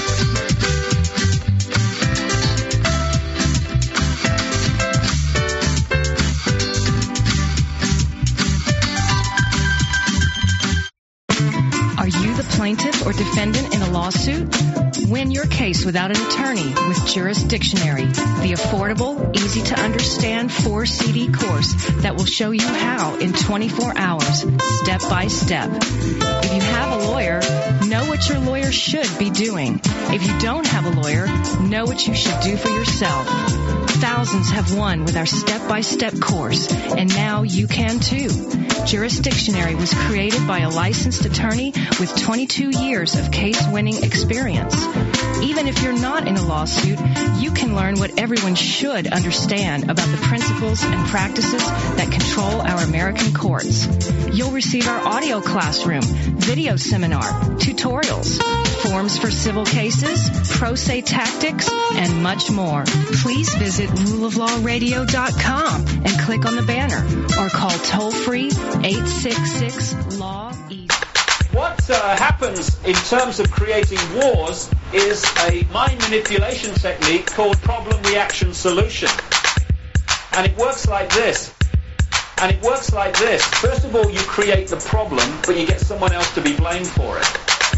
Plaintiff or defendant in a lawsuit? Win your case without an attorney with Jurisdictionary, the affordable, easy-to-understand four C D course that will show you how in twenty-four hours, step by step. If you have a lawyer, know what your lawyer should be doing. If you don't have a lawyer, know what you should do for yourself. Thousands have won with our step-by-step course, and now you can too. Jurisdictionary was created by a licensed attorney with twenty-two years of case-winning experience. Even if you're not in a lawsuit, you can learn what everyone should understand about the principles and practices that control our American courts. You'll receive our audio classroom, video seminar, tutorials, forms for civil cases, pro se tactics, and much more. Please visit rule of law radio dot com and click on the banner or call toll-free eight six six law E. What uh, happens in terms of creating wars is a mind manipulation technique called problem reaction solution. And it works like this. And it works like this. First of all, you create the problem, but you get someone else to be blamed for it.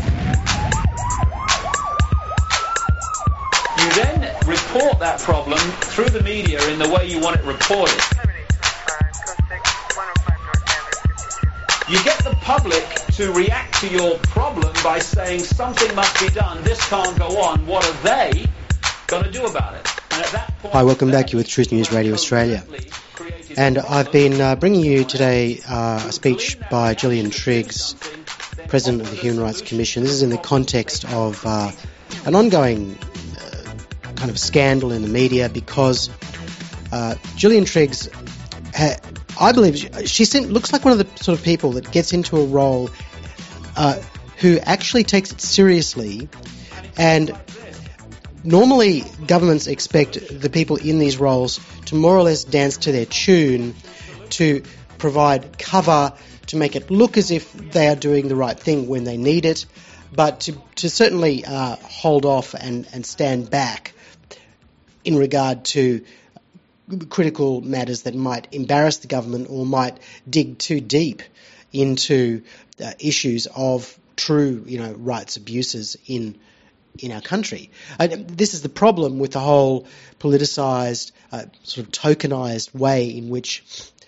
You then report that problem through the media in the way you want it reported. You get the public to react to your problem by saying something must be done, this can't go on, what are they going to do about it? And at that point, hi, welcome back. You're with Truth News Radio Australia. And I've been uh, bringing you today uh, a speech by Gillian Triggs, President of the Human Rights Commission. This is in the context of uh, an ongoing uh, kind of scandal in the media because uh, Gillian Triggs, ha- I believe, she, she seems, looks like one of the sort of people that gets into a role uh, who actually takes it seriously. And normally governments expect the people in these roles to more or less dance to their tune, to provide cover, to make it look as if they are doing the right thing when they need it, but to, to certainly uh, hold off and, and stand back in regard to critical matters that might embarrass the government or might dig too deep into uh, issues of true, you know, rights abuses in in our country. Uh, this is the problem with the whole politicised, uh, sort of tokenised way in which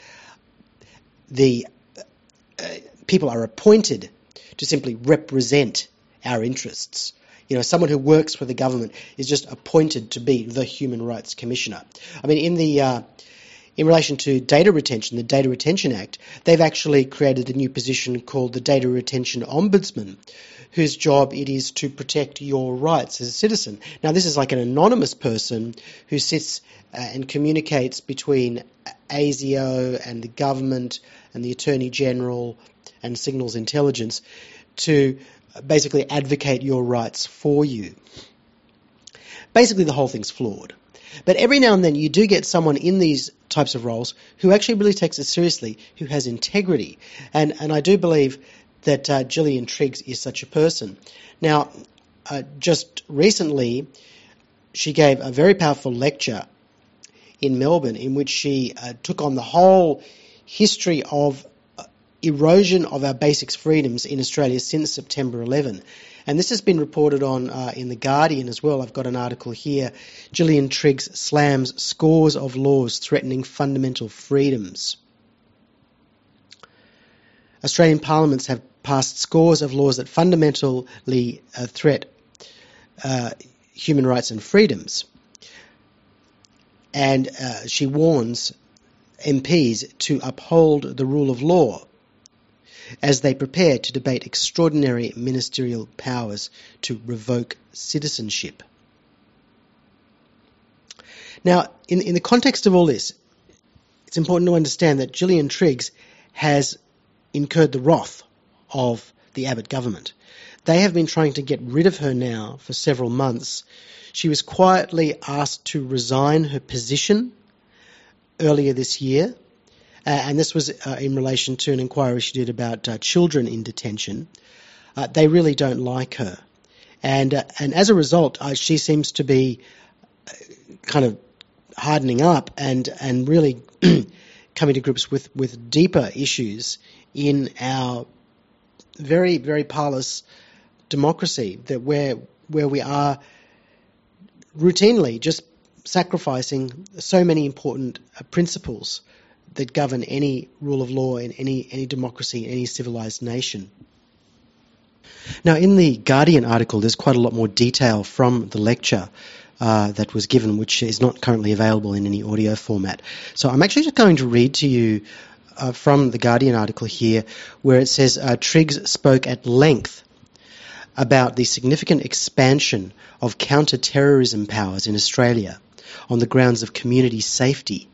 the uh, people are appointed to simply represent our interests. You know, someone who works for the government is just appointed to be the Human Rights Commissioner. I mean, in the uh, in relation to data retention, the Data Retention Act, they've actually created a new position called the Data Retention Ombudsman, whose job it is to protect your rights as a citizen. Now, this is like an anonymous person who sits uh, and communicates between ASIO and the government and the Attorney General and signals intelligence to basically advocate your rights for you. Basically, the whole thing's flawed. But every now and then you do get someone in these types of roles who actually really takes it seriously, who has integrity. And, and I do believe that uh, Gillian Triggs is such a person. Now, uh, just recently, she gave a very powerful lecture in Melbourne in which she uh, took on the whole history of uh, erosion of our basic freedoms in Australia since September eleventh. And this has been reported on uh, in The Guardian as well. I've got an article here. Gillian Triggs slams scores of laws threatening fundamental freedoms. Australian parliaments have passed scores of laws that fundamentally uh, threat uh, human rights and freedoms. And uh, she warns M Ps to uphold the rule of law as they prepare to debate extraordinary ministerial powers to revoke citizenship. Now, in, in the context of all this, it's important to understand that Gillian Triggs has incurred the wrath of the Abbott government. They have been trying to get rid of her now for several months. She was quietly asked to resign her position earlier this year, uh, and this was uh, in relation to an inquiry she did about uh, children in detention. Uh, they really don't like her. And, uh, and as a result, uh, she seems to be uh, kind of hardening up and, and really coming to grips with, with deeper issues in our very, very parlous democracy, that where where we are routinely just sacrificing so many important uh, principles that govern any rule of law in any any democracy, any civilized nation. Now, in the Guardian article, there's quite a lot more detail from the lecture uh, that was given, which is not currently available in any audio format. So I'm actually just going to read to you Uh, from the Guardian article here, where it says uh, Triggs spoke at length about the significant expansion of counter-terrorism powers in Australia on the grounds of community safety,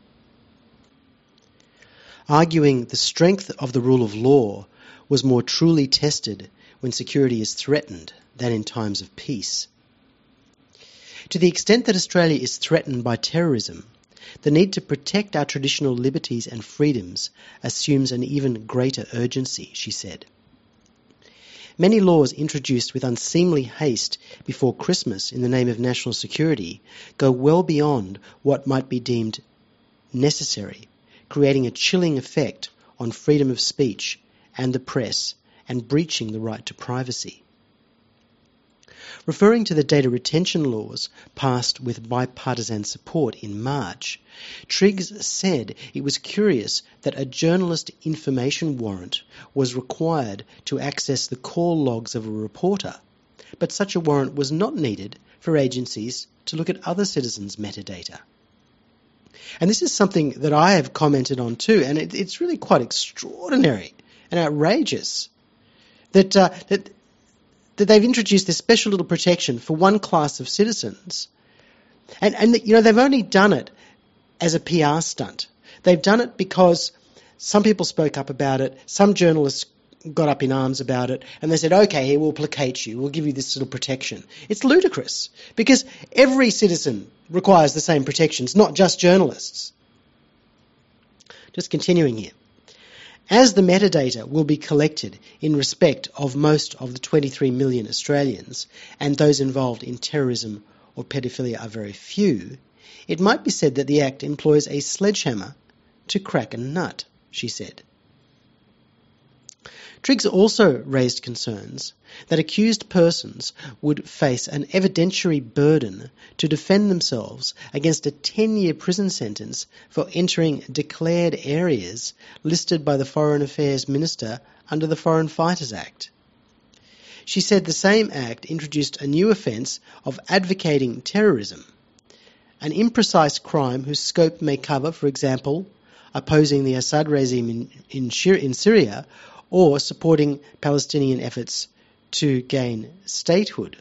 arguing the strength of the rule of law was more truly tested when security is threatened than in times of peace. To the extent that Australia is threatened by terrorism, the need to protect our traditional liberties and freedoms assumes an even greater urgency, she said. Many laws introduced with unseemly haste before Christmas in the name of national security go well beyond what might be deemed necessary, creating a chilling effect on freedom of speech and the press and breaching the right to privacy. Referring to the data retention laws passed with bipartisan support in March, Triggs said it was curious that a journalist information warrant was required to access the call logs of a reporter, but such a warrant was not needed for agencies to look at other citizens' metadata. And this is something that I have commented on too, and it, it's really quite extraordinary and outrageous that, uh, that that they've introduced this special little protection for one class of citizens. And, and you know, they've only done it as a P R stunt. They've done it because some people spoke up about it, some journalists got up in arms about it, and they said, okay, here, we'll placate you, we'll give you this little protection. It's ludicrous, because every citizen requires the same protections, not just journalists. Just continuing here. As the metadata will be collected in respect of most of the twenty-three million Australians, and those involved in terrorism or paedophilia are very few, it might be said that the Act employs a sledgehammer to crack a nut, she said. Triggs also raised concerns that accused persons would face an evidentiary burden to defend themselves against a ten-year prison sentence for entering declared areas listed by the Foreign Affairs Minister under the Foreign Fighters Act. She said the same Act introduced a new offence of advocating terrorism, an imprecise crime whose scope may cover, for example, opposing the Assad regime in, in, in Syria or supporting Palestinian efforts to gain statehood.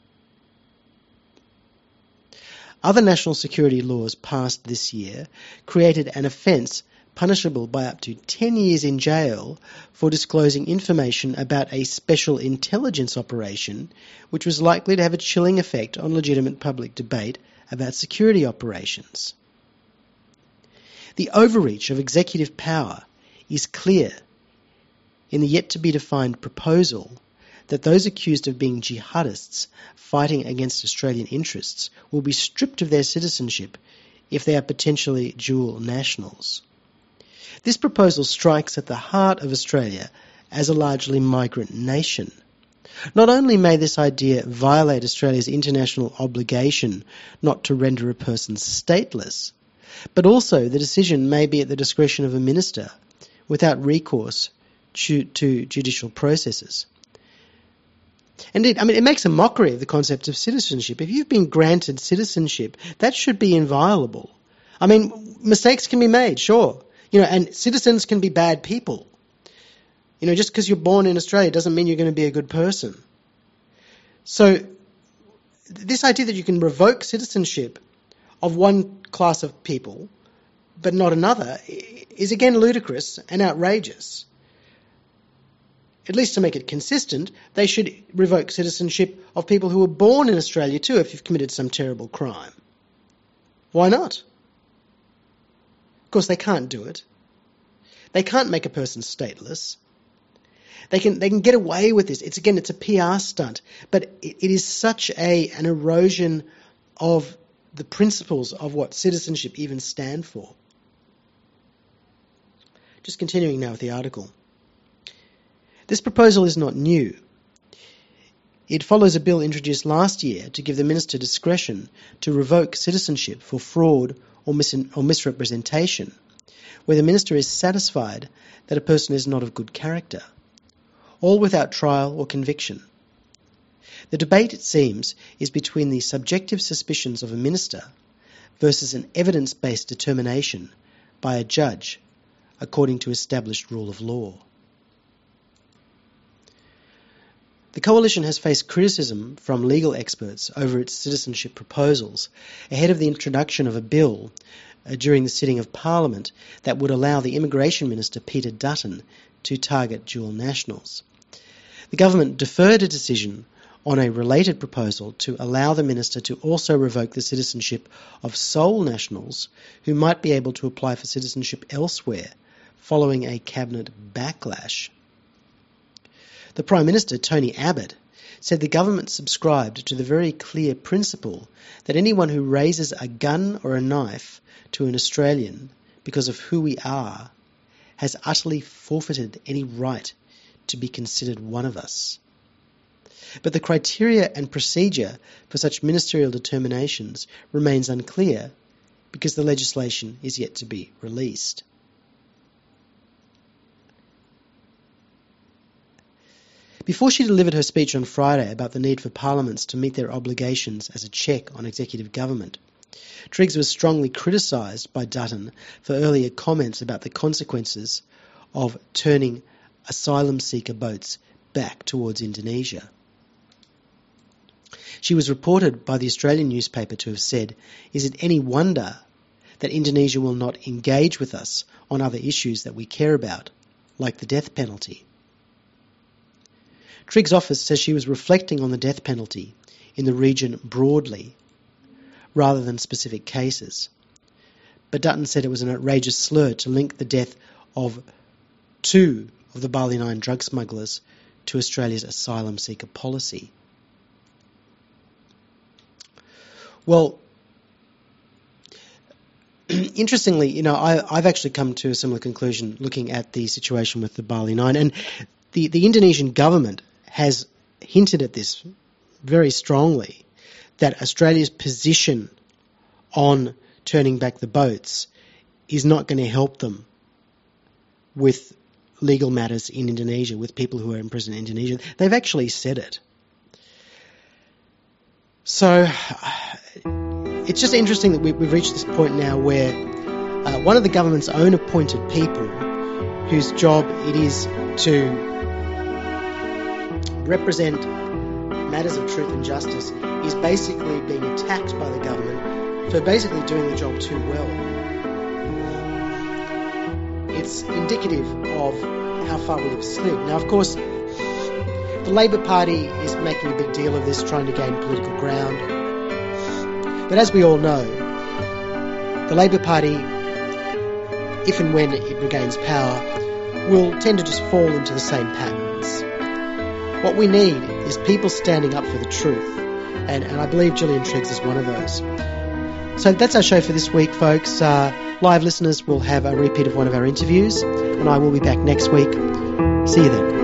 Other national security laws passed this year created an offence punishable by up to ten years in jail for disclosing information about a special intelligence operation which was likely to have a chilling effect on legitimate public debate about security operations. The overreach of executive power is clear in the yet-to-be-defined proposal that those accused of being jihadists fighting against Australian interests will be stripped of their citizenship if they are potentially dual nationals. This proposal strikes at the heart of Australia as a largely migrant nation. Not only may this idea violate Australia's international obligation not to render a person stateless, but also the decision may be at the discretion of a minister without recourse to, to judicial processes. Indeed, I mean, it makes a mockery of the concept of citizenship. If you've been granted citizenship, that should be inviolable. I mean, mistakes can be made, sure. You know, and citizens can be bad people. You know, just because you're born in Australia doesn't mean you're going to be a good person. So, this idea that you can revoke citizenship of one class of people, but not another, is again ludicrous and outrageous. At least to make it consistent, they should revoke citizenship of people who were born in Australia too if you've committed some terrible crime. Why not? Of course, they can't do it. They can't make a person stateless. They can they can get away with this. It's again, it's a P R stunt, but it, it is such a an erosion of the principles of what citizenship even stand for. Just continuing now with the article. This proposal is not new. It follows a bill introduced last year to give the minister discretion to revoke citizenship for fraud or, mis- or misrepresentation, where the minister is satisfied that a person is not of good character, all without trial or conviction. The debate, it seems, is between the subjective suspicions of a minister versus an evidence-based determination by a judge according to established rule of law. The Coalition has faced criticism from legal experts over its citizenship proposals ahead of the introduction of a bill uh, during the sitting of Parliament that would allow the Immigration Minister Peter Dutton to target dual nationals. The government deferred a decision on a related proposal to allow the minister to also revoke the citizenship of sole nationals who might be able to apply for citizenship elsewhere following a cabinet backlash. The Prime Minister, Tony Abbott, said the government subscribed to the very clear principle that anyone who raises a gun or a knife to an Australian because of who we are has utterly forfeited any right to be considered one of us. But the criteria and procedure for such ministerial determinations remains unclear because the legislation is yet to be released. Before she delivered her speech on Friday about the need for parliaments to meet their obligations as a check on executive government, Triggs was strongly criticised by Dutton for earlier comments about the consequences of turning asylum seeker boats back towards Indonesia. She was reported by the Australian newspaper to have said, "Is it any wonder that Indonesia will not engage with us on other issues that we care about, like the death penalty?" Triggs' office says she was reflecting on the death penalty in the region broadly, rather than specific cases. But Dutton said it was an outrageous slur to link the death of two of the Bali Nine drug smugglers to Australia's asylum seeker policy. Well, interestingly, you know, I, I've actually come to a similar conclusion looking at the situation with the Bali Nine, and the, the Indonesian government has hinted at this very strongly, that Australia's position on turning back the boats is not going to help them with legal matters in Indonesia, with people who are in prison in Indonesia. They've actually said it. So it's just interesting that we, we've reached this point now where uh, one of the government's own appointed people, whose job it is to represent matters of truth and justice, is basically being attacked by the government for basically doing the job too well. It's indicative of how far we have slid. Now, of course, the Labor Party is making a big deal of this, trying to gain political ground. But as we all know, the Labor Party, if and when it regains power, will tend to just fall into the same patterns. What we need is people standing up for the truth, and, and I believe Gillian Triggs is one of those. So that's our show for this week, folks. Uh, live listeners will have a repeat of one of our interviews, and I will be back next week. See you then.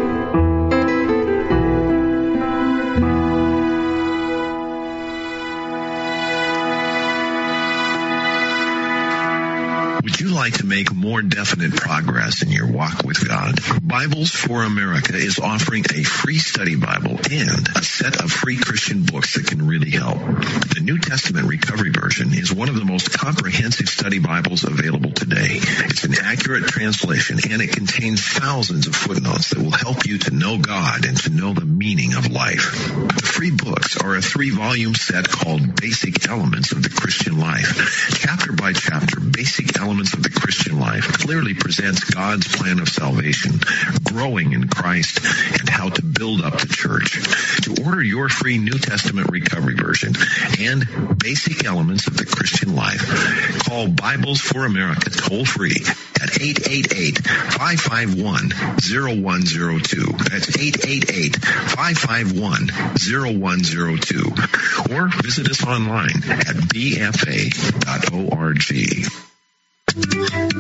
Would you like to make more definite progress in your walk with God? Bibles for America is offering a free study Bible and a set of free Christian books that can really help. The New Testament Recovery Version is one of the most comprehensive study Bibles available today. It's an accurate translation, and it contains thousands of footnotes that will help you to know God and to know the meaning of life. The free books are a three-volume set called Basic Elements of the Christian Life. Chapter by chapter, Basic Elements of the Christian Life clearly presents God's plan of salvation, growing in Christ, and how to build up the church. To order your free New Testament Recovery Version and Basic Elements of the Christian Life, call Bibles for America toll-free at eight eight eight, five five one, zero one zero two. That's eight eight eight, five five one, zero one zero two. Or visit us online at b f a dot org.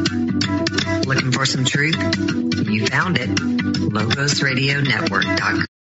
Looking for some truth? You found it. Logos Radio Network dot com.